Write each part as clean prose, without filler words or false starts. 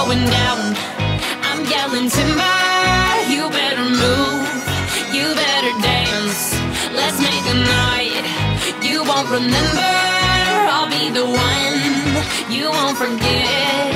going down. I'm yelling timber, you better move, you better dance. Let's make a night you won't remember. I'll be the one you won't forget.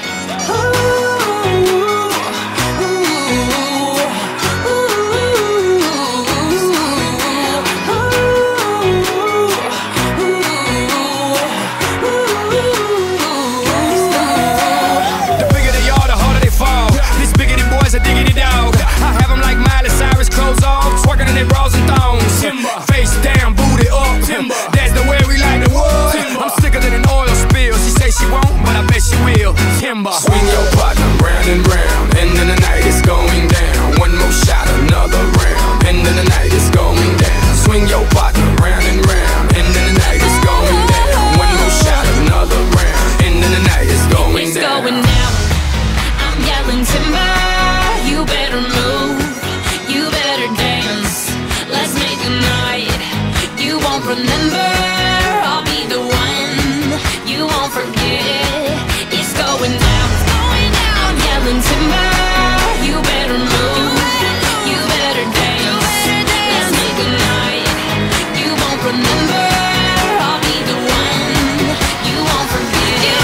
Diggity dog, I have them like Miley Cyrus, clothes off, twerking in their bras and thongs. Timber. Face down, booty up. Timber. That's the way we like the wood. Timber. I'm sicker than an oil spill. She say she won't, but I bet she will. Timber. Swing your partner round and round, and then the night is going down. One more shot, another round, and then the night is going down. Swing your partner round and round, and then the night is going down. One more shot, another round, and then the night is going it's down. Going down. I'm yelling timber. You better move, you better dance. Let's make a night you won't remember. I'll be the one you won't forget. It's going down, it's going down. I'm yelling timber. You better move, you better dance. Let's make a night you won't remember. I'll be the one you won't forget.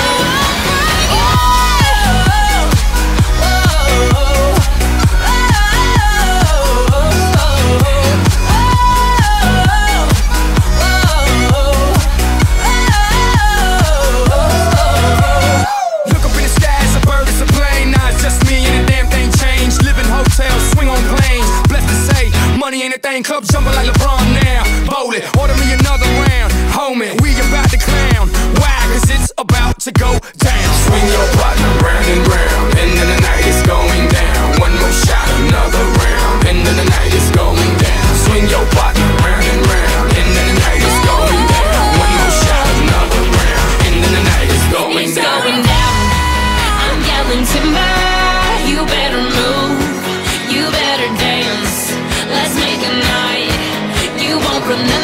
Money ain't a thing, club jumping like LeBron now. Bowl it, order me another round. Homie, we about to clown. Why? Cause it's about to go down. Swing your partner round and round, and then the night is going down. One more shot, another round, and then the night is going down. Swing your partner round and round, and then the night is going down. One more shot, another round, and then the night is going it's down. Going down. I'm yelling timber. You better move, you better dance. Let's make a night you won't remember.